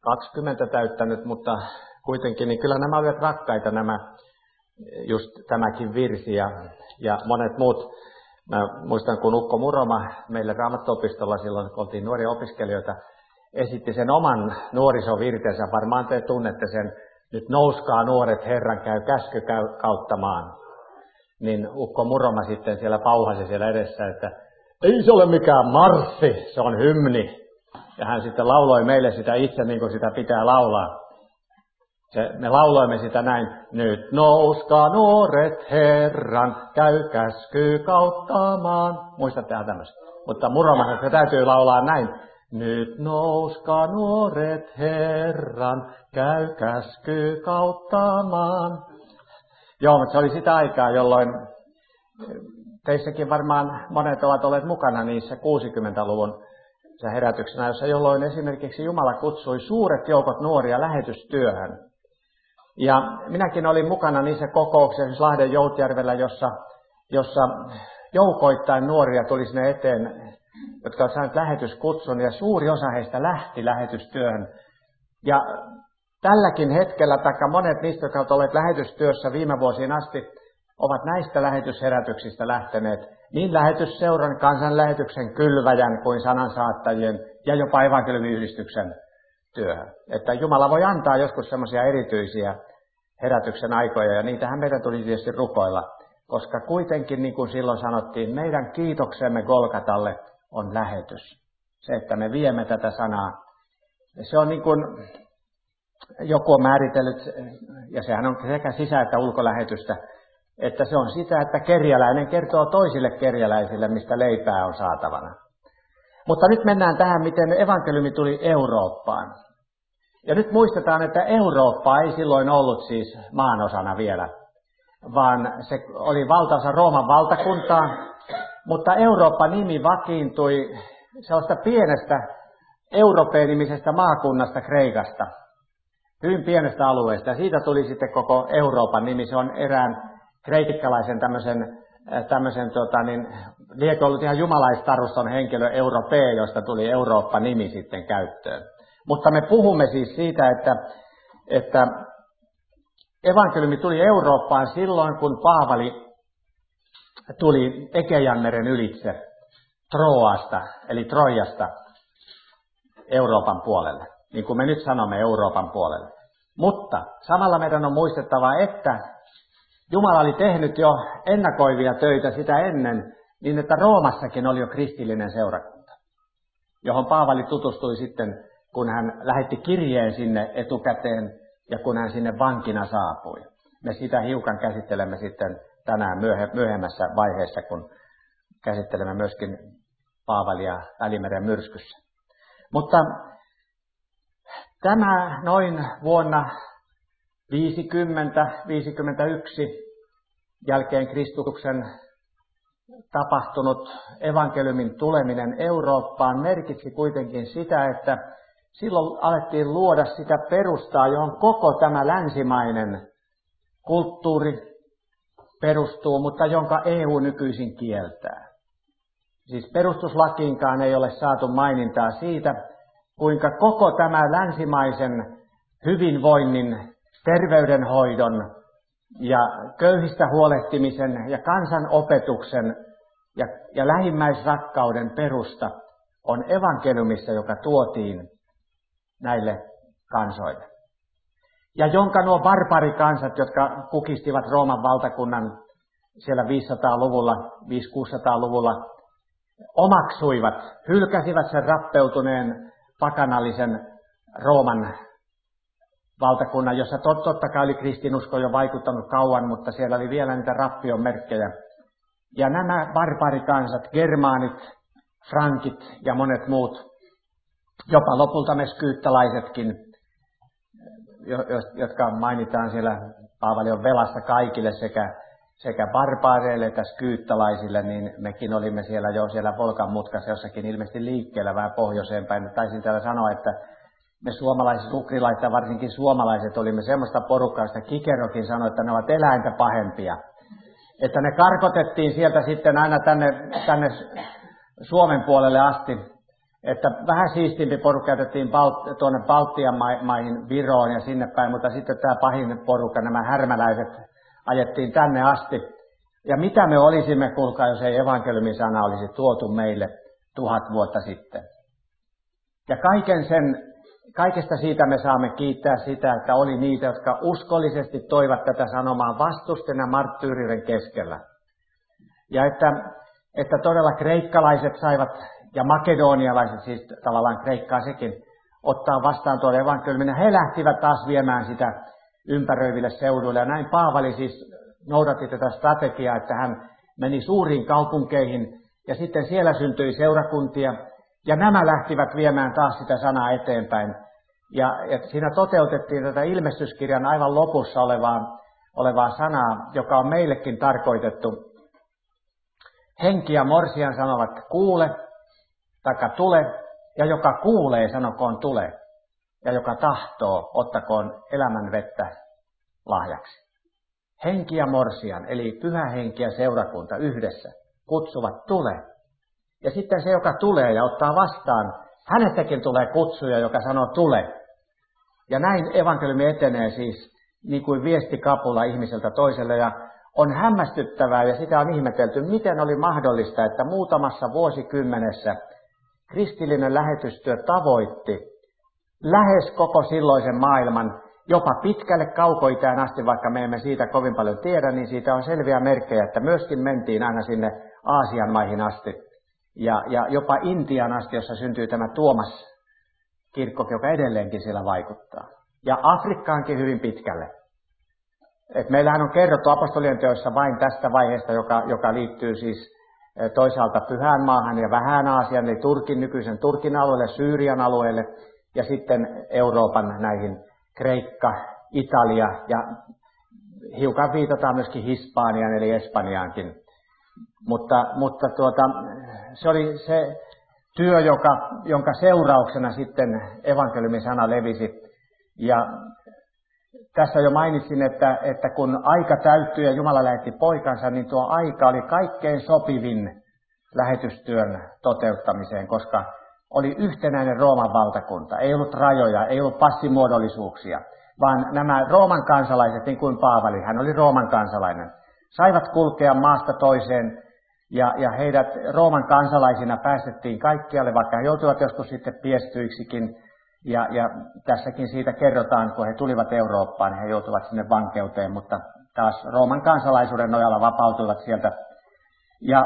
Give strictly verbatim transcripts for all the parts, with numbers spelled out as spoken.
kaksikymmentä täyttänyt, mutta kuitenkin niin kyllä nämä olivat rakkaita nämä, just tämäkin virsi ja, ja monet muut. Mä muistan, kun Ukko Muroma meille Raamattuopistolla silloin, kun oltiin nuoria opiskelijoita, esitti sen oman nuorisovirteensä. Varmaan te tunnette sen, nyt nouskaa nuoret, Herran käy käsky käy kautta maan. Niin Ukko Muroma sitten siellä pauhasi siellä edessä, että ei se ole mikään marssi, se on hymni. Ja hän sitten lauloi meille sitä itse niin kuin sitä pitää laulaa. Se, me lauloimme sitä näin, nyt nouskaa nuoret Herran, käy käsky kauttamaan. Muistattehan tämmöistä. Mutta Muromassa se täytyy laulaa näin. Nyt nouskaa nuoret Herran, käy käsky kauttamaan. Joo, mutta se oli sitä aikaa, jolloin teissäkin varmaan monet ovat olleet mukana niissä kuusikymmentäluvun herätyksenä, jossa jolloin esimerkiksi Jumala kutsui suuret joukot nuoria lähetystyöhön. Ja minäkin olin mukana niissä kokouksissa Lahden Joutjärvellä, jossa, jossa joukoittain nuoria tuli sinne eteen, jotka ovat saaneet lähetyskutsun, ja suuri osa heistä lähti lähetystyöhön. Ja tälläkin hetkellä, taikka monet niistä, jotka ovat olleet lähetystyössä viime vuosiin asti, ovat näistä lähetysherätyksistä lähteneet niin lähetysseuran, kansanlähetyksen, kylväjän kuin sanansaattajien ja jopa evankeliumiyhdistyksen työhön. Että Jumala voi antaa joskus semmoisia erityisiä herätyksen aikoja, ja niitähän meidän tuli tietysti rukoilla, koska kuitenkin, niin kuin silloin sanottiin, meidän kiitoksemme Golgatalle on lähetys. Se, että me viemme tätä sanaa. Se on niin kuin joku on määritellyt, ja sehän on sekä sisä- että ulkolähetystä, että se on sitä, että kerjäläinen kertoo toisille kerjäläisille, mistä leipää on saatavana. Mutta nyt mennään tähän, miten evankeliumi tuli Eurooppaan. Ja nyt muistetaan, että Eurooppa ei silloin ollut siis maanosana vielä, vaan se oli valtaosa Rooman valtakuntaa, mutta Eurooppa-nimi vakiintui sellaista pienestä Europeen-nimisestä maakunnasta Kreikasta, hyvin pienestä alueesta, ja siitä tuli sitten koko Euroopan nimi. Se on erään kreikkalaisen tämmöisen, tämmöisen tota, niin, liekö ollut ihan jumalaistaruston henkilö Europee, josta tuli Eurooppa-nimi sitten käyttöön. Mutta me puhumme siis siitä, että, että evankeliumi tuli Eurooppaan silloin, kun Paavali tuli Egeanmeren ylitse Troasta, eli Trojasta, Euroopan puolelle. Niin kuin me nyt sanomme Euroopan puolelle. Mutta samalla meidän on muistettava, että Jumala oli tehnyt jo ennakoivia töitä sitä ennen, niin että Roomassakin oli jo kristillinen seurakunta, johon Paavali tutustui sitten, kun hän lähetti kirjeen sinne etukäteen ja kun hän sinne vankina saapui. Me sitä hiukan käsittelemme sitten tänään myöhemmässä vaiheessa, kun käsittelemme myöskin Paavalia Välimeren myrskyssä. Mutta tämä noin vuonna viisikymmentä viisikymmentäyksi jälkeen Kristuksen tapahtunut evankeliumin tuleminen Eurooppaan merkitsi kuitenkin sitä, että silloin alettiin luoda sitä perustaa, johon koko tämä länsimainen kulttuuri perustuu, mutta jonka E U nykyisin kieltää. Siis perustuslakiinkaan ei ole saatu mainintaa siitä, kuinka koko tämä länsimaisen hyvinvoinnin, terveydenhoidon ja köyhistä huolehtimisen ja kansanopetuksen ja, ja lähimmäisrakkauden perusta on evankeliumissa, joka tuotiin näille kansoille. Ja jonka nuo barbarikansat, jotka kukistivat Rooman valtakunnan siellä viisisataa-luvulla, viisi-kuusisataa-luvulla, omaksuivat, hylkäsivät sen rappeutuneen pakanallisen Rooman valtakunnan, jossa tot, totta kai oli kristinusko jo vaikuttanut kauan, mutta siellä oli vielä niitä rappion merkkejä. Ja nämä barbarikansat, germaanit, frankit ja monet muut, jopa lopulta me skyyttalaisetkin, jotka mainitaan siellä, Paavali on velassa kaikille sekä, sekä barbaareille että skyyttalaisille, niin mekin olimme siellä jo siellä Volkan mutkassa jossakin ilmeisesti liikkeellä vähän pohjoiseen päin. Taisin täällä sanoa, että me suomalaiset, ukrilaiset ja varsinkin suomalaiset olimme semmoista porukkaa, josta Kikerokin sanoi, että ne ovat eläintä pahempia. Että ne karkotettiin sieltä sitten aina tänne, tänne Suomen puolelle asti, että vähän siistimpi porukka jätettiin Balt- tuonne Baltian ma- maihin Viroon ja sinne päin, mutta sitten tämä pahin porukka, nämä härmäläiset, ajettiin tänne asti. Ja mitä me olisimme, kuulkaa, jos ei evankeliumin sana olisi tuotu meille tuhat vuotta sitten. Ja kaiken sen, kaikesta siitä me saamme kiittää sitä, että oli niitä, jotka uskollisesti toivat tätä sanomaa vastusten ja marttyyriuden keskellä. Ja että, että todella kreikkalaiset saivat, ja makedonialaiset, siis tavallaan Kreikkaa sekin, ottaa vastaan tuolle evankeliumin. He lähtivät taas viemään sitä ympäröiville seuduille. Ja näin Paavali siis noudatti tätä strategiaa, että hän meni suuriin kaupunkeihin, ja sitten siellä syntyi seurakuntia, ja nämä lähtivät viemään taas sitä sanaa eteenpäin. Ja, ja siinä toteutettiin tätä ilmestyskirjan aivan lopussa olevaa, olevaa sanaa, joka on meillekin tarkoitettu. Henki ja morsian sanovat kuule, taikka tule, ja joka kuulee sanokoon tule, ja joka tahtoo ottakoon elämän vettä lahjaksi. Henki ja morsian, eli pyhä henki ja seurakunta yhdessä kutsuvat tule. Ja sitten se, joka tulee ja ottaa vastaan, hänestäkin tulee kutsuja, joka sanoo tule. Ja näin evankeliumi etenee siis niin kuin viestikapula ihmiseltä toiselle. Ja on hämmästyttävää ja sitä on ihmetelty, miten oli mahdollista, että muutamassa vuosikymmenessä kristillinen lähetystyö tavoitti lähes koko silloisen maailman, jopa pitkälle kaukoitään asti, vaikka me emme siitä kovin paljon tiedä, niin siitä on selviä merkkejä, että myöskin mentiin aina sinne Aasian maihin asti. Ja, ja jopa Intian asti, jossa syntyy tämä Tuomas-kirkko, joka edelleenkin siellä vaikuttaa. Ja Afrikkaankin hyvin pitkälle. Et meillähän on kerrottu apostolien teoissa vain tästä vaiheesta, joka, joka liittyy siis toisaalta Pyhään maahan ja Vähään Aasian, eli Turkin nykyisen Turkin alueelle, Syyrian alueelle, ja sitten Euroopan näihin Kreikka, Italia, ja hiukan viitataan myöskin Hispaniaan, eli Espanjaankin. Mutta, mutta tuota, se oli se työ, joka, jonka seurauksena sitten evankeliumin sana levisi. Ja tässä jo mainitsin, että, että kun aika täyttyi ja Jumala lähetti poikansa, niin tuo aika oli kaikkein sopivin lähetystyön toteuttamiseen, koska oli yhtenäinen Rooman valtakunta. Ei ollut rajoja, ei ollut passimuodollisuuksia, vaan nämä Rooman kansalaiset, niin kuin Paavali, hän oli Rooman kansalainen, saivat kulkea maasta toiseen, ja, ja heidät Rooman kansalaisina päästettiin kaikkialle, vaikka he joutuivat joskus sitten piestyiksikin. Ja, ja tässäkin siitä kerrotaan, kun he tulivat Eurooppaan, he joutuivat sinne vankeuteen, mutta taas Rooman kansalaisuuden nojalla vapautuivat sieltä. Ja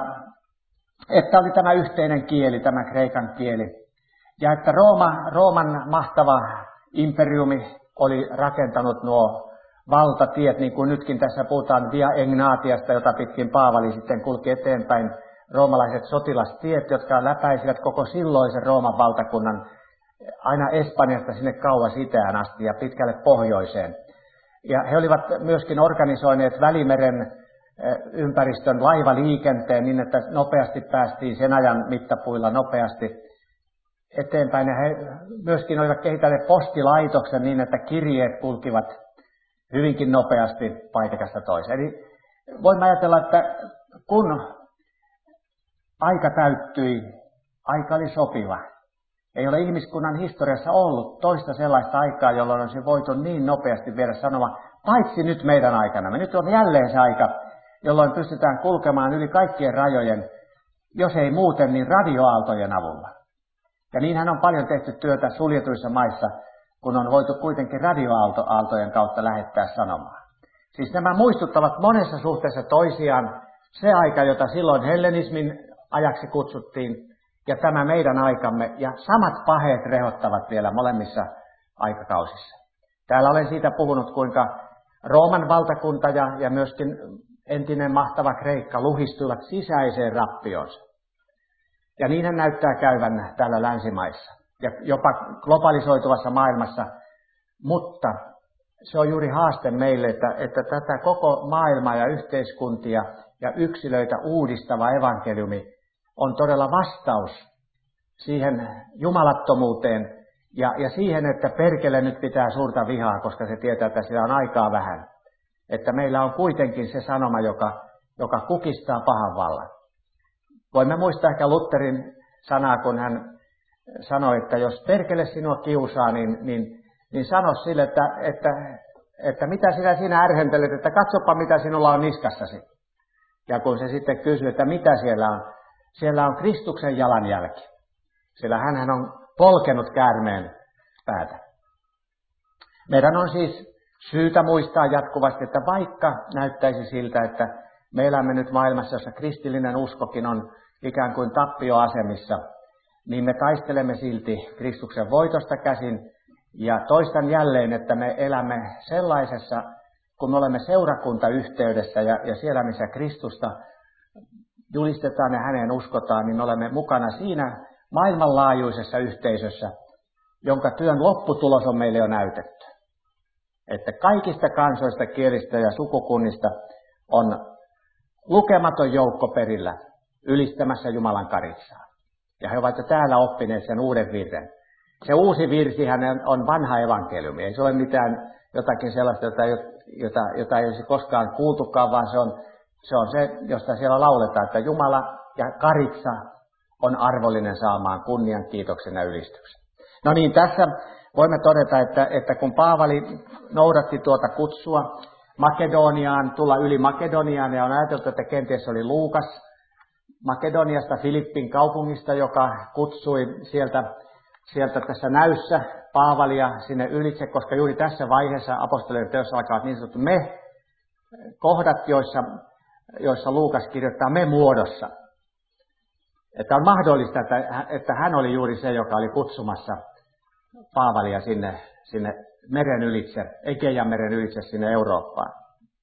että oli tämä yhteinen kieli, tämä kreikan kieli. Ja että Rooma, Rooman mahtava imperiumi oli rakentanut nuo valtatiet, niin kuin nytkin tässä puhutaan Via Egnatiasta, jota pitkin Paavali sitten kulki eteenpäin. Roomalaiset sotilastiet, jotka läpäisivät koko silloisen Rooman valtakunnan aina Espanjasta sinne kauas itään asti ja pitkälle pohjoiseen. Ja he olivat myöskin organisoineet Välimeren ympäristön laivaliikenteen niin, että nopeasti päästiin sen ajan mittapuilla nopeasti eteenpäin. Ja he myöskin olivat kehittäneet postilaitoksen niin, että kirjeet kulkivat hyvinkin nopeasti paikasta toiseen. Eli voimme ajatella, että kun aika täyttyi, aika oli sopiva. Ei ole ihmiskunnan historiassa ollut toista sellaista aikaa, jolloin olisi voitu niin nopeasti viedä sanoma, paitsi nyt meidän aikana. Nyt on jälleen se aika, jolloin pystytään kulkemaan yli kaikkien rajojen, jos ei muuten, niin radioaaltojen avulla. Ja niinhän on paljon tehty työtä suljetuissa maissa, kun on voitu kuitenkin radioaaltojen kautta lähettää sanomaa. Siis nämä muistuttavat monessa suhteessa toisiaan se aika, jota silloin hellenismin ajaksi kutsuttiin, ja tämä meidän aikamme, ja samat paheet rehottavat vielä molemmissa aikakausissa. Täällä olen siitä puhunut, kuinka Rooman valtakunta ja, ja myöskin entinen mahtava Kreikka luhistuivat sisäiseen rappionsa. Ja niinhän näyttää käyvän täällä länsimaissa ja jopa globalisoituvassa maailmassa, mutta se on juuri haaste meille, että, että tätä koko maailmaa ja yhteiskuntia ja yksilöitä uudistava evankeliumi on todella vastaus siihen jumalattomuuteen ja, ja siihen, että perkele nyt pitää suurta vihaa, koska se tietää, että sillä on aikaa vähän. Että meillä on kuitenkin se sanoma, joka, joka kukistaa pahan vallan. Voimme muistaa ehkä Lutherin sanaa, kun hän sanoi, että jos perkele sinua kiusaa, niin, niin, niin sano sille, että, että, että mitä sinä siinä ärhentelet, että katsopa mitä sinulla on niskassasi. Ja kun se sitten kysyy, että mitä siellä on, siellä on Kristuksen jalanjälki. Sillä hänhän on polkenut käärmeen päätä. Meidän on siis syytä muistaa jatkuvasti, että vaikka näyttäisi siltä, että me elämme nyt maailmassa, jossa kristillinen uskokin on ikään kuin tappioasemissa, niin me taistelemme silti Kristuksen voitosta käsin. Ja toistan jälleen, että me elämme sellaisessa, kun me olemme seurakuntayhteydessä ja, ja siellä, missä Kristusta julistetaan ja häneen uskotaan, niin me olemme mukana siinä maailmanlaajuisessa yhteisössä, jonka työn lopputulos on meille jo näytetty. Että kaikista kansoista, kielistä ja sukukunnista on lukematon joukko perillä ylistämässä Jumalan karitsaa. Ja he ovat jo täällä oppineet sen uuden virren. Se uusi virsihän on vanha evankeliumi. Ei se ole mitään jotakin sellaista, jota, jota, jota ei olisi koskaan kuultukaan, vaan se on, se on se, josta siellä lauletaan, että Jumala ja karitsa on arvollinen saamaan kunnian, kiitoksen ja ylistyksen. No niin, tässä voimme todeta, että, että kun Paavali noudatti tuota kutsua Makedoniaan, tulla yli Makedoniaan, ja on ajateltu, että kenties oli Luukas Makedoniasta, Filippin kaupungista, joka kutsui sieltä, sieltä tässä näyssä Paavalia sinne ylitse, koska juuri tässä vaiheessa apostolien teossa alkavat niin sanottu me kohdat, joissa, joissa Luukas kirjoittaa me muodossa. Että on mahdollista, että, että hän oli juuri se, joka oli kutsumassa Paavalia sinne, sinne meren ylitse, Egeian meren ylitse sinne Eurooppaan.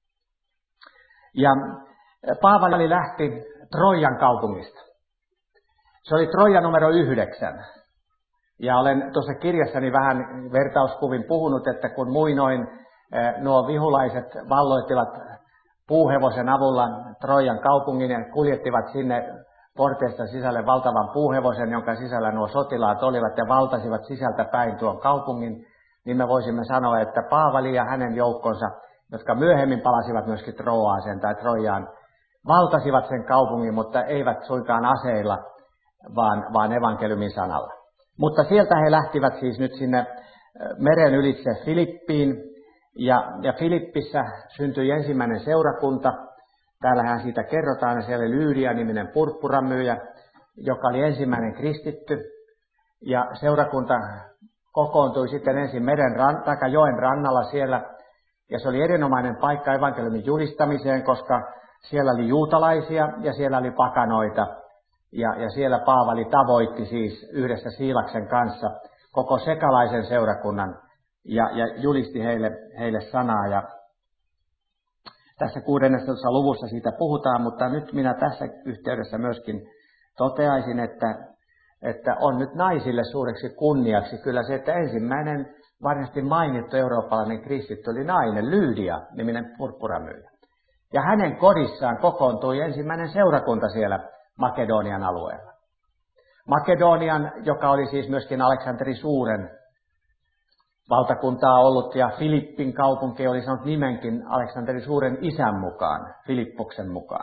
Ja Paavali lähti Trojan kaupungista. Se oli Troja numero yhdeksän. Ja olen tuossa kirjassani vähän vertauskuvin puhunut, että kun muinoin nuo vihulaiset valloittivat puuhevosen avulla Trojan kaupungin ja kuljettivat sinne porteista sisälle valtavan puuhevosen, jonka sisällä nuo sotilaat olivat ja valtasivat sisältä päin tuon kaupungin, niin me voisimme sanoa, että Paavali ja hänen joukkonsa, jotka myöhemmin palasivat myöskin Troaaseen tai Trojaan, valtasivat sen kaupungin, mutta eivät suinkaan aseilla, vaan, vaan evankeliumin sanalla. Mutta sieltä he lähtivät siis nyt sinne meren ylitse Filippiin, ja, ja Filippissä syntyi ensimmäinen seurakunta. Täällähän siitä kerrotaan, ja siellä oli Lyydia-niminen purppuramyyjä, joka oli ensimmäinen kristitty, ja seurakunta kokoontui sitten ensin meren ran, tai joen rannalla siellä, ja se oli erinomainen paikka evankeliumin julistamiseen, koska siellä oli juutalaisia ja siellä oli pakanoita, ja, ja siellä Paavali tavoitti siis yhdessä Siilaksen kanssa koko sekalaisen seurakunnan, ja, ja julisti heille, heille sanaa, ja tässä kuudennessa luvussa siitä puhutaan, mutta nyt minä tässä yhteydessä myöskin toteaisin, että, että on nyt naisille suureksi kunniaksi kyllä se, että ensimmäinen varmasti mainittu eurooppalainen kristitty oli nainen, Lyydia-niminen purppuramyyjä. Ja hänen kodissaan kokoontui ensimmäinen seurakunta siellä Makedonian alueella. Makedonian, joka oli siis myöskin Aleksanteri Suuren valtakuntaa ollut, ja Filippin kaupunki oli saanut nimenkin Aleksanteri Suuren isän mukaan, Filippoksen mukaan.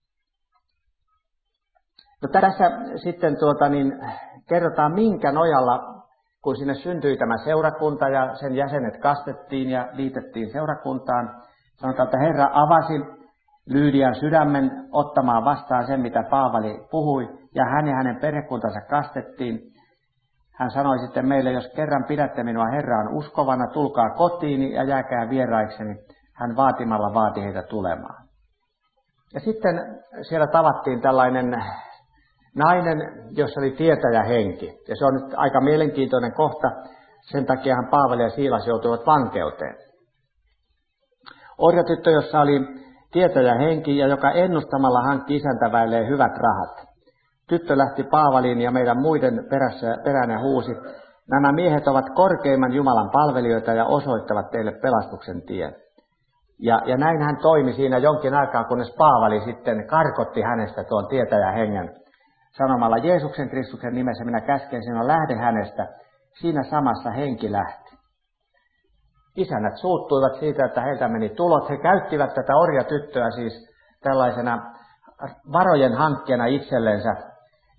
No tässä sitten tuota, niin, kerrotaan, minkä nojalla, kun sinne syntyi tämä seurakunta ja sen jäsenet kastettiin ja liitettiin seurakuntaan, sanotaan, että Herra avasi Lyydian sydämen ottamaan vastaan sen, mitä Paavali puhui, ja hän ja hänen perhekuntansa kastettiin. Hän sanoi sitten meille, jos kerran pidätte minua Herraan uskovana, tulkaa kotiini ja jääkää vieraikseni. Hän vaatimalla vaati heitä tulemaan. Ja sitten siellä tavattiin tällainen nainen, jossa oli tietäjähenki. Ja se on nyt aika mielenkiintoinen kohta, sen takiahan Paavali ja Siilas joutuivat vankeuteen. Orjatyttö, jossa oli tietäjähenki ja joka ennustamalla hankki isäntäväilleen hyvät rahat. Tyttö lähti Paavaliin ja meidän muiden perässä, perään ja huusi, nämä miehet ovat korkeimman Jumalan palvelijoita ja osoittavat teille pelastuksen tien. Ja, ja näin hän toimi siinä jonkin aikaa, kunnes Paavali sitten karkotti hänestä tuon tietäjähengen sanomalla Jeesuksen Kristuksen nimessä minä käsken sinua, lähde hänestä. Siinä samassa henki lähti. Isännät suuttuivat siitä, että heiltä meni tulot. He käyttivät tätä orjatyttöä siis tällaisena varojen hankkijana itsellensä.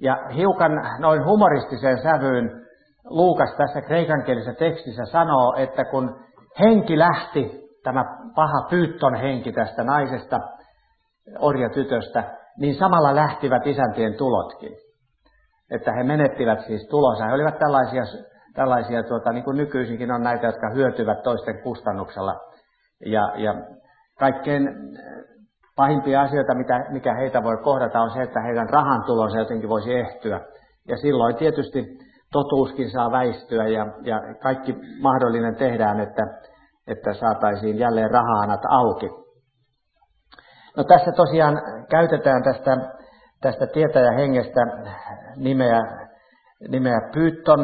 Ja hiukan noin humoristiseen sävyyn Luukas tässä kreikankielisessä tekstissä sanoo, että kun henki lähti, tämä paha Pyytton henki tästä naisesta, orjatytöstä, niin samalla lähtivät isäntien tulotkin. Että he menettivät siis tulonsa. He olivat tällaisia, tällaisia tuota, niin kuin nykyisinkin on näitä, jotka hyötyvät toisten kustannuksella. Ja, ja kaikkein pahimpia asioita, mitä, mikä heitä voi kohdata, on se, että heidän rahantulonsa jotenkin voisi ehtyä. Ja silloin tietysti totuuskin saa väistyä ja, ja kaikki mahdollinen tehdään, että, että saataisiin jälleen rahahanat auki. No tässä tosiaan käytetään tästä, tästä tietäjähengestä nimeä, nimeä Pyytton,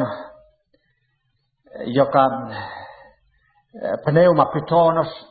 joka pneumapytonos,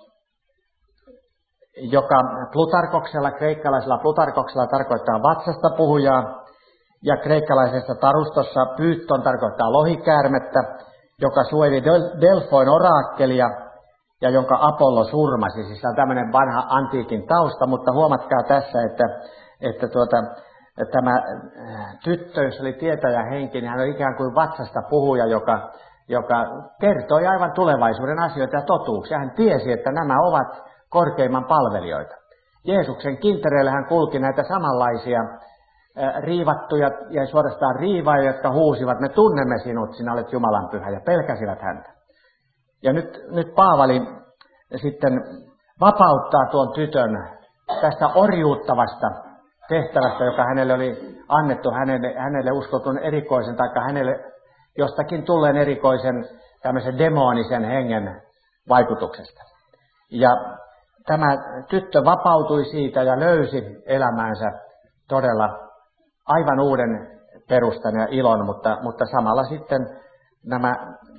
joka Plutarkoksella, kreikkalaisella Plutarkoksella tarkoittaa vatsasta puhujaa, ja kreikkalaisessa tarustossa Pyytton tarkoittaa lohikäärmettä, joka suojeli Delfoin oraakkelia ja jonka Apollo surmasi. Siis on tämmöinen vanha antiikin tausta, mutta huomatkaa tässä, että, että tuota, tämä tyttö, jos oli tietäjähenki, niin hän oli ikään kuin vatsasta puhuja, joka, joka kertoi aivan tulevaisuuden asioita ja totuuksia. Hän tiesi, että nämä ovat korkeimman palvelijoita. Jeesuksen kintereillä hän kulki näitä samanlaisia riivattuja ja suorastaan riivaajia, jotka huusivat, me tunnemme sinut, sinä olet Jumalan pyhä, ja pelkäsivät häntä. Ja nyt, nyt Paavali sitten vapauttaa tuon tytön tästä orjuuttavasta tehtävästä, joka hänelle oli annettu, hänelle, hänelle uskotun erikoisen, tai hänelle jostakin tulleen erikoisen tämmöisen demonisen hengen vaikutuksesta. Ja tämä tyttö vapautui siitä ja löysi elämäänsä todella aivan uuden perustan ja ilon, mutta, mutta samalla sitten nämä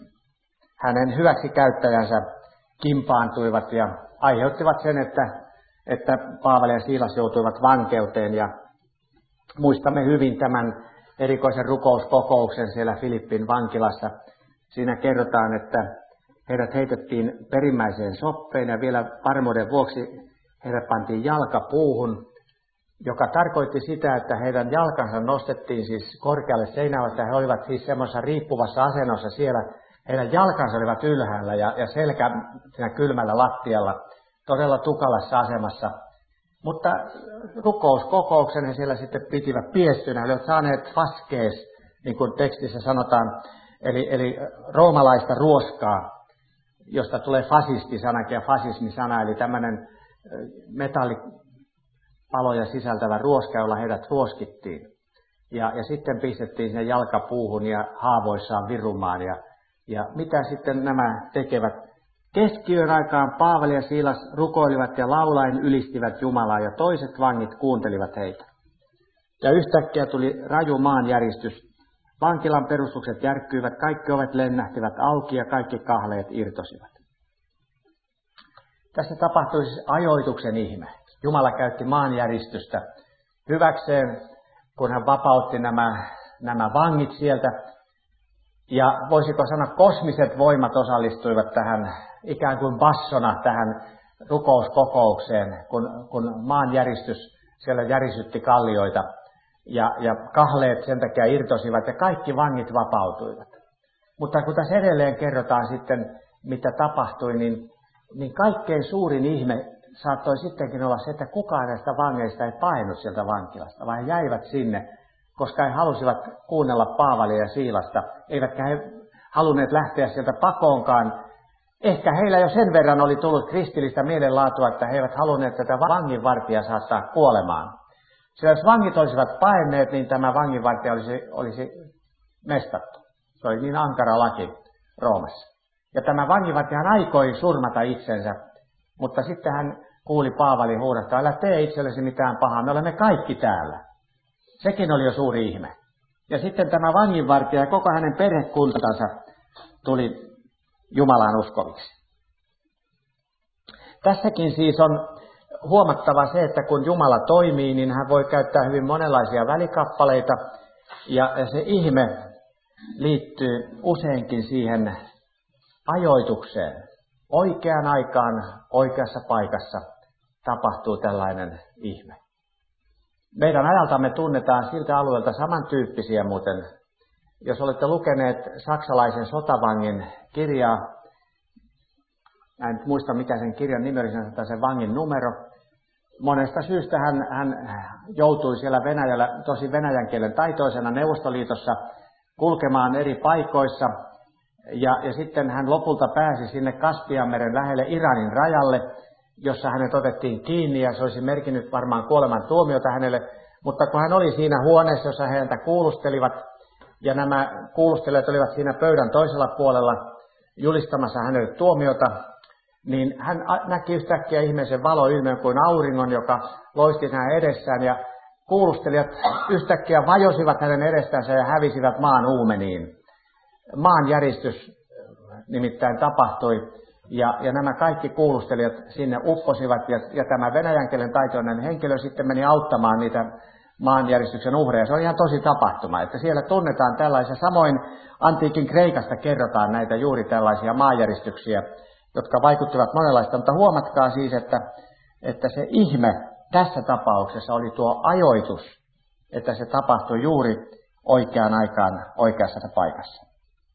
hänen hyväksikäyttäjänsä kimpaantuivat ja aiheuttivat sen, että, että Paavali ja Siilas joutuivat vankeuteen. Ja muistamme hyvin tämän erikoisen rukouskokouksen siellä Filippin vankilassa. Siinä kerrotaan, että heidät heitettiin perimmäiseen soppeen ja vielä varmuuden vuoksi heidät pantiin jalkapuuhun, joka tarkoitti sitä, että heidän jalkansa nostettiin siis korkealle seinälle, että he olivat siis semmoisessa riippuvassa asennossa siellä. Heidän jalkansa olivat ylhäällä ja, ja selkä siinä kylmällä lattialla, todella tukalassa asemassa. Mutta rukouskokouksen he siellä sitten pitivät piestynä, he olivat saaneet faskees, niin kuin tekstissä sanotaan, eli, eli roomalaista ruoskaa, josta tulee fasistisanakin ja fasismisana, eli tämmöinen metallipaloja sisältävä ruoska, jolla heidät ruoskittiin. Ja, ja sitten pistettiin sinne jalkapuuhun ja haavoissaan virumaan. Ja, ja mitä sitten nämä tekevät? Keskiyön aikaan Paavali ja Siilas rukoilivat ja laulaen ylistivät Jumalaa ja toiset vangit kuuntelivat heitä. Ja yhtäkkiä tuli raju maanjäristys. Vankilan perustukset järkkyivät, kaikki ovet lennähtivät auki ja kaikki kahleet irtosivat. Tässä tapahtui siis ajoituksen ihme. Jumala käytti maanjäristystä hyväkseen, kun hän vapautti nämä, nämä vangit sieltä. Ja voisiko sanoa, kosmiset voimat osallistuivat tähän ikään kuin bassona tähän rukouskokoukseen, kun, kun maanjäristys siellä järisytti kallioita. Ja, ja kahleet sen takia irtosivat ja kaikki vangit vapautuivat. Mutta kun tässä edelleen kerrotaan sitten, mitä tapahtui, niin, niin kaikkein suurin ihme saattoi sittenkin olla se, että kukaan näistä vangeista ei painut sieltä vankilasta, vaan he jäivät sinne, koska he halusivat kuunnella Paavalia ja Siilasta, eivätkä he halunneet lähteä sieltä pakoonkaan. Ehkä heillä jo sen verran oli tullut kristillistä mielenlaatua, että he eivät halunneet tätä vanginvartijaa saattaa kuolemaan. Sillä jos vangit olisivat paenneet, niin tämä vanginvartija olisi, olisi mestattu. Se oli niin ankara laki Roomassa. Ja tämä vanginvartija aikoi surmata itsensä, mutta sitten hän kuuli Paavalin huudasta, älä tee itsellesi mitään pahaa, me olemme kaikki täällä. Sekin oli jo suuri ihme. Ja sitten tämä vanginvartija ja koko hänen perhekuntansa tuli Jumalaan uskoviksi. Tässäkin siis on huomattava se, että kun Jumala toimii, niin hän voi käyttää hyvin monenlaisia välikappaleita. Ja se ihme liittyy useinkin siihen ajoitukseen. Oikeaan aikaan, oikeassa paikassa tapahtuu tällainen ihme. Meidän ajaltamme tunnetaan siltä alueelta samantyyppisiä muuten. Jos olette lukeneet saksalaisen sotavangin kirjaa, en muista mikä sen kirjan nimi oli, sanotaan sen vangin numero. Monesta syystä hän, hän joutui siellä Venäjällä, tosi venäjän kielen taitoisena Neuvostoliitossa, kulkemaan eri paikoissa. Ja, ja sitten hän lopulta pääsi sinne Kaspianmeren lähelle Iranin rajalle, jossa hänet otettiin kiinni ja se olisi merkinnyt varmaan kuoleman tuomiota hänelle. Mutta kun hän oli siinä huoneessa, jossa he häntä kuulustelivat, ja nämä kuulustelijat olivat siinä pöydän toisella puolella julistamassa hänelle tuomiota, niin hän näki yhtäkkiä ihmeisen valoilmeen kuin auringon, joka loisti hänen edessään, ja kuulustelijat yhtäkkiä vajosivat hänen edestänsä ja hävisivät maan uumeniin. Maanjäristys nimittäin tapahtui, ja, ja nämä kaikki kuulustelijat sinne upposivat, ja, ja tämä venäjän kielen taitoinen henkilö sitten meni auttamaan niitä maanjäristyksen uhreja. Se on ihan tosi tapahtuma, että siellä tunnetaan tällaisia. Samoin antiikin Kreikasta kerrotaan näitä juuri tällaisia maanjäristyksiä, jotka vaikuttivat monenlaista, mutta huomatkaa siis, että, että se ihme tässä tapauksessa oli tuo ajoitus, että se tapahtui juuri oikeaan aikaan oikeassa paikassa.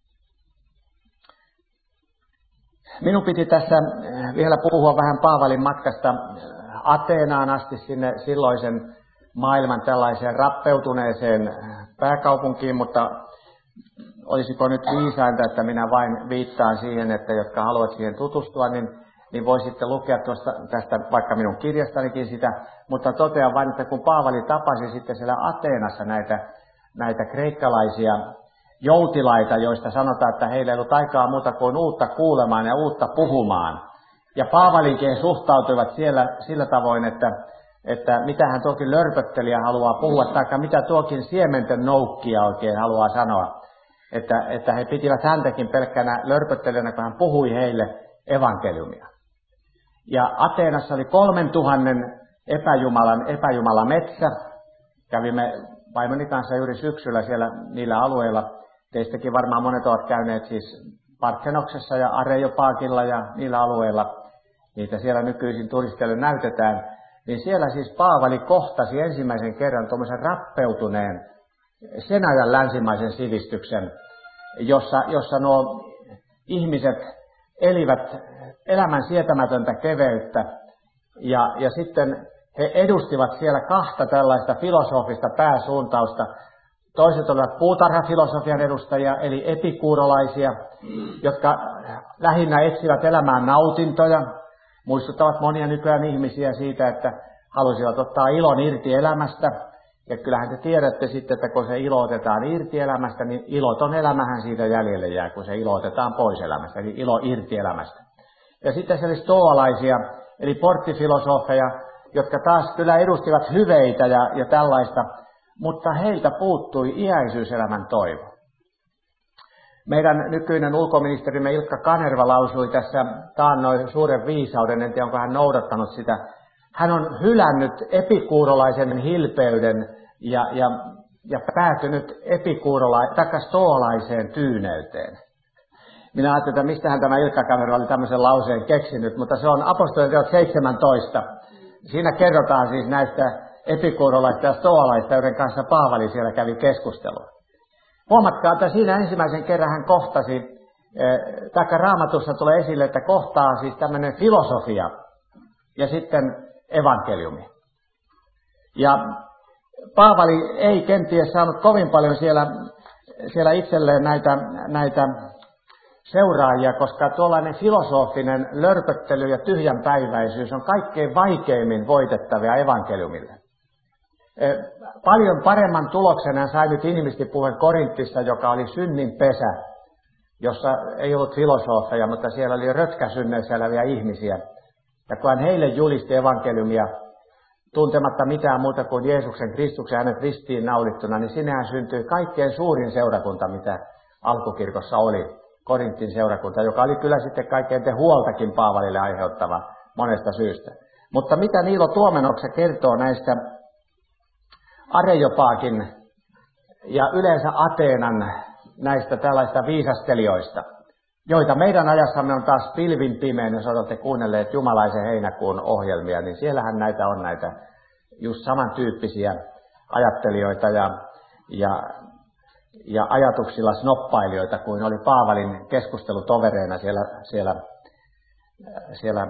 Minun piti tässä vielä puhua vähän Paavalin matkasta Ateenaan asti sinne silloisen maailman tällaiseen rappeutuneeseen pääkaupunkiin, mutta olisiko nyt viisainta, että minä vain viittaan siihen, että jotka haluat siihen tutustua, niin, niin voisitte lukea tuosta, tästä vaikka minun kirjastanikin sitä, mutta totean vain, että kun Paavali tapasi sitten siellä Ateenassa näitä, näitä kreikkalaisia joutilaita, joista sanotaan, että heillä ei ollut aikaa muuta kuin uutta kuulemaan ja uutta puhumaan. Ja Paavalinkin suhtautuivat siellä sillä tavoin, että, että mitä hän tuokin lörpöttelijä haluaa puhua, tai mitä tuokin siementen noukkia oikein haluaa sanoa. Että, että he pitivät häntäkin pelkkänä lörpöttelijänä, kun hän puhui heille evankeliumia. Ja Ateenassa oli kolmen tuhannen epäjumalan epäjumala metsä. Kävimme vaimoni kanssa juuri syksyllä siellä niillä alueilla. Teistäkin varmaan monet ovat käyneet siis Parthenoksessa ja Areopagilla ja niillä alueilla. Niitä siellä nykyisin turisteille näytetään. Niin siellä siis Paavali kohtasi ensimmäisen kerran tuommoisen rappeutuneen sen ajan länsimaisen sivistyksen, jossa, jossa nuo ihmiset elivät elämän sietämätöntä keveyttä. Ja, ja sitten he edustivat siellä kahta tällaista filosofista pääsuuntausta. Toiset olivat puutarhafilosofian edustajia, eli epikuurolaisia, jotka lähinnä etsivät elämään nautintoja, muistuttavat monia nykyään ihmisiä siitä, että halusivat ottaa ilon irti elämästä. Ja kyllähän te tiedätte sitten, että kun se ilo otetaan irti elämästä, niin iloton elämähän siitä jäljelle jää, kun se ilo otetaan pois elämästä, eli ilo irti elämästä. Ja sitten se oli stoalaisia, eli porttifilosofeja, jotka taas kyllä edustivat hyveitä ja, ja tällaista, mutta heiltä puuttui iäisyyselämän toivo. Meidän nykyinen ulkoministerimme Ilkka Kanerva lausui tässä taannoin suuren viisauden, en tiedä onko hän noudattanut sitä. Hän on hylännyt epikuurolaisen hilpeyden ja, ja, ja päätynyt epikuurola- tai stoalaiseen tyyneyteen. Minä ajattelin, että mistähän tämä Ilkka Kanerva oli tämmöisen lauseen keksinyt, mutta se on apostoliteot seitsemäntoista. Siinä kerrotaan siis näistä epikuurolaista ja stoalaista, joiden kanssa Paavali siellä kävi keskustelua. Huomatkaa, että siinä ensimmäisen kerran hän kohtasi, taikka Raamatussa tulee esille, että kohtaa siis tämmöinen filosofia ja sitten evankeliumi. Ja Paavali ei kenties saanut kovin paljon siellä, siellä itselleen näitä, näitä seuraajia, koska tuollainen filosofinen lörpöttely ja tyhjänpäiväisyys on kaikkein vaikeimmin voitettavia evankeliumille. Paljon paremman tuloksen hän sai nyt inhimillisesti puhuen Korintissa, joka oli synnin pesä, jossa ei ollut filosofeja, mutta siellä oli rötkäsynneissä eläviä ihmisiä. Ja kun hän heille julisti evankeliumia tuntematta mitään muuta kuin Jeesuksen Kristuksen hänet ristiin naulittuna, niin sinnehän syntyi kaikkein suurin seurakunta, mitä alkukirkossa oli, Korintin seurakunta, joka oli kyllä sitten kaikkein huoltakin Paavalille aiheuttava monesta syystä. Mutta mitä Niilo Tuomenokse kertoo näistä Areopagin ja yleensä Ateenan näistä tällaista viisastelijoista, joita meidän ajassamme on taas pilvin pimein, jos olette kuunnelleet Jumalaisen heinäkuun ohjelmia, niin siellähän näitä on näitä just samantyyppisiä ajattelijoita ja, ja, ja ajatuksilla snoppailijoita kuin oli Paavalin keskustelutovereina siellä, siellä, siellä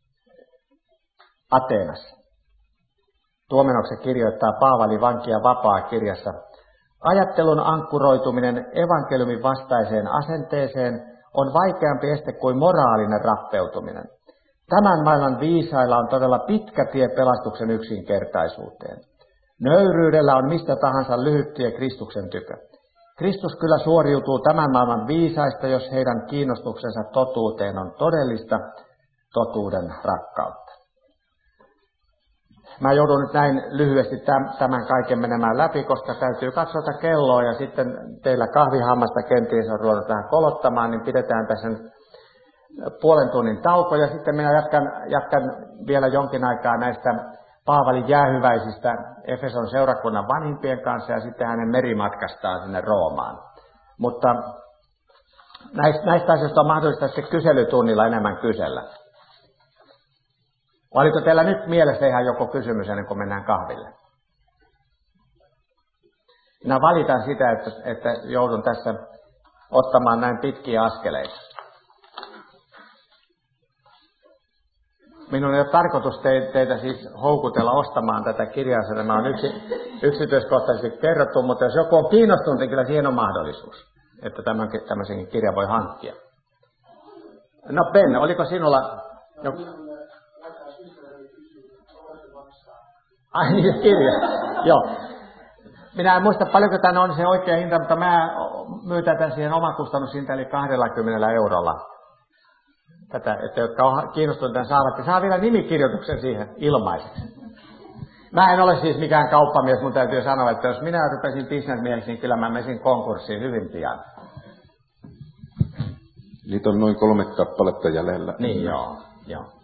Ateenassa. Tuomenoksen kirjoittaa Paavali vankia vapaa kirjassa: ajattelun ankkuroituminen evankeliumin vastaiseen asenteeseen on vaikeampi este kuin moraalinen rappeutuminen. Tämän maailman viisailla on todella pitkä tie pelastuksen yksinkertaisuuteen. Nöyryydellä on mistä tahansa lyhyt tie Kristuksen tykö. Kristus kyllä suoriutuu tämän maailman viisaista, jos heidän kiinnostuksensa totuuteen on todellista totuuden rakkautta. Mä joudun nyt näin lyhyesti tämän kaiken menemään läpi, koska täytyy katsota kelloa ja sitten teillä kahvihammasta kenties on ruvennut vähän kolottamaan, niin pidetään tässä nyt puolen tunnin tauko ja sitten minä jatkan, jatkan vielä jonkin aikaa näistä Paavalin jäähyväisistä Efeson seurakunnan vanhimpien kanssa ja sitten hänen merimatkastaan sinne Roomaan. Mutta näistä, näistä asioista on mahdollista sitten kyselytunnilla enemmän kysellä. Oliko teillä nyt mielessä ihan joku kysymys ennen kuin mennään kahville? Minä valitan sitä, että, että joudun tässä ottamaan näin pitkiä askeleita. Minun ei ole tarkoitus teitä siis houkutella ostamaan tätä kirjaa, se tämä on yksi, yksityiskohtaisesti kerrottu, mutta jos joku on kiinnostunut, niin kyllä siihen on mahdollisuus, että tämän, tämmöisen kirjan voi hankkia. No Ben, oliko sinulla joku? Ai niin, kirja. Joo. Minä en muista paljonko tämä on se oikea hinta, mutta mä myyn tätä siihen omakustannushinta eli kaksikymmentä eurolla. Tätä, että jotka on kiinnostuneita saavat, ja saa vielä nimikirjoituksen siihen ilmaiseksi. Mä en ole siis mikään kauppamies, mun täytyy sanoa, että jos minä rupesin bisnesmieheksi, niin kyllä mä menisin konkurssiin hyvin pian. Niitä on noin kolme kappaletta jäljellä. Niin joo, joo.